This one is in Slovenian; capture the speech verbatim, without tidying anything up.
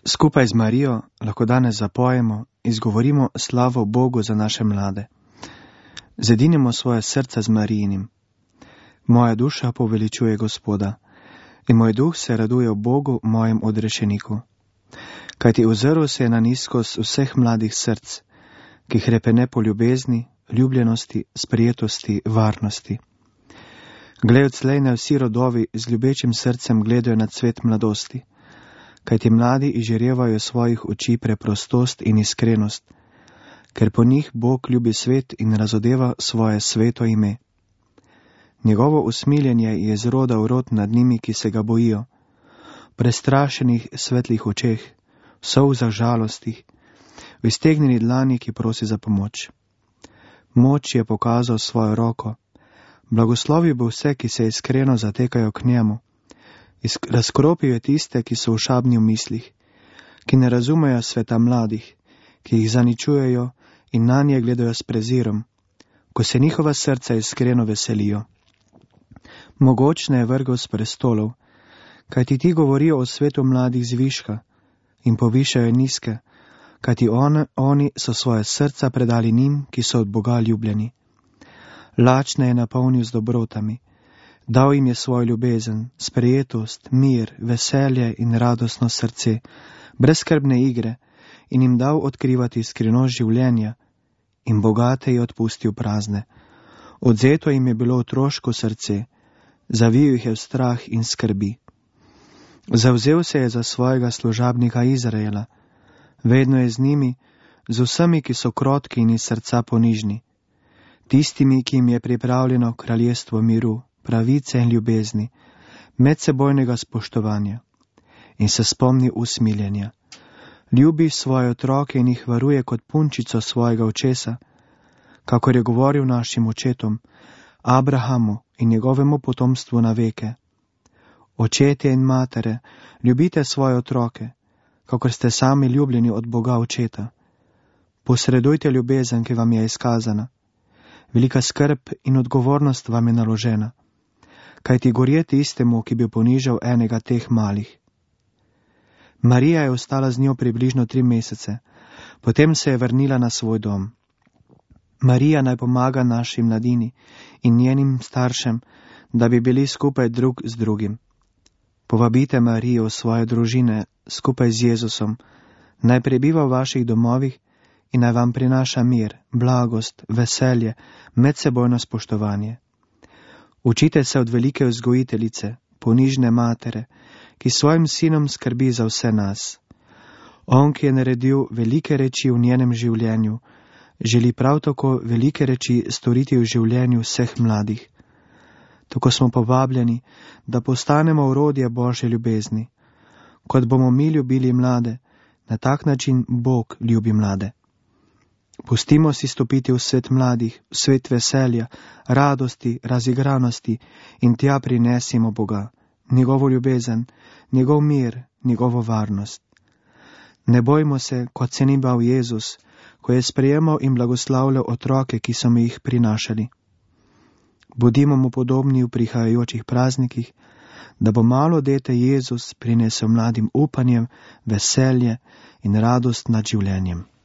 Skupaj z Marijo lahko danes zapojemo, izgovorimo slavo Bogu za naše mlade. Zedinimo svoje srca z Marijinim. Moja duša poveličuje Gospoda in moj duh se raduje v Bogu, mojem odrešeniku. Kajti ozrl se je na nizkost vseh mladih src, ki hrepene po ljubezni, ljubljenosti, sprijetosti, varnosti. Glej, odslej naj vsi rodovi z ljubečim srcem gledajo na cvet mladosti, kajti mladi izžarevajo svojih oči preprostost in iskrenost, ker po njih Bog ljubi svet in razodeva svoje sveto ime. Njegovo usmiljenje je iz roda v rod nad njimi, ki se ga bojijo, prestrašenih svetlih očeh, solzah žalostih, v iztegnjeni dlani, ki prosi za pomoč. Moč je pokazal svojo roko, blagoslovil bo vse, ki se iskreno zatekajo k njemu. Razkropil je tiste, ki so v šabni v mislih, ki ne razumejo sveta mladih, ki jih zaničujejo in nanje gledajo s prezirom, ko se njihova srca iskreno veselijo. Mogočne je vrgel s prestolov, kajti ti govorijo o svetu mladih zviška in povišajo nizke, kajti on, oni so svoje srca predali njim, ki so od Boga ljubljeni. Lačne je napolnil z dobrotami, dal jim je svojo ljubezen, sprejetost, mir, veselje in radostno srce, brezskrbne igre in jim dal odkrivati skrivnost življenja in bogate je odpustil prazne. Odzeto jim je bilo otroško srce, zavil jih je v strah in skrbi. Zavzel se je za svojega služabnika Izraela, vedno je z njimi, z vsemi, ki so krotki in iz srca ponižni, tistimi, ki jim je pripravljeno kraljestvo miru, pravice in ljubezni, medsebojnega spoštovanja in se spomni usmiljenja. Ljubi svoje otroke in jih varuje kot punčico svojega očesa, kakor je govoril našim očetom, Abrahamu in njegovemu potomstvu na veke. Očetje in matere, ljubite svoje otroke, kakor ste sami ljubljeni od Boga očeta. Posredujte ljubezen, ki vam je izkazana. Velika skrb in odgovornost vam je naložena, kajti gorjeti istemu, ki bi ponižal enega teh malih. Marija je ostala z njo približno tri mesece, potem se je vrnila na svoj dom. Marija naj pomaga naši mladini in njenim staršem, da bi bili skupaj drug z drugim. Povabite Marijo v svoje družine skupaj z Jezusom, naj prebiva v vaših domovih in naj vam prinaša mir, blagost, veselje, medsebojno spoštovanje. Učite se od velike vzgojiteljice, ponižne matere, ki svojim sinom skrbi za vse nas. On, ki je naredil velike reči v njenem življenju, želi prav tako velike reči storiti v življenju vseh mladih. Tako smo povabljeni, da postanemo orodje Božje ljubezni. Kot bomo mi ljubili mlade, na tak način Bog ljubi mlade. Pustimo si stopiti v svet mladih, v svet veselja, radosti, razigranosti in tja prinesimo Boga, njegovo ljubezen, njegov mir, njegovo varnost. Ne bojmo se, kot se ni bal Jezus, ko je sprejemal in blagoslavljal otroke, ki so mi jih prinašali. Bodimo mu podobni v prihajajočih praznikih, da bo malo dete Jezus prinesel mladim upanjem, veselje in radost nad življenjem.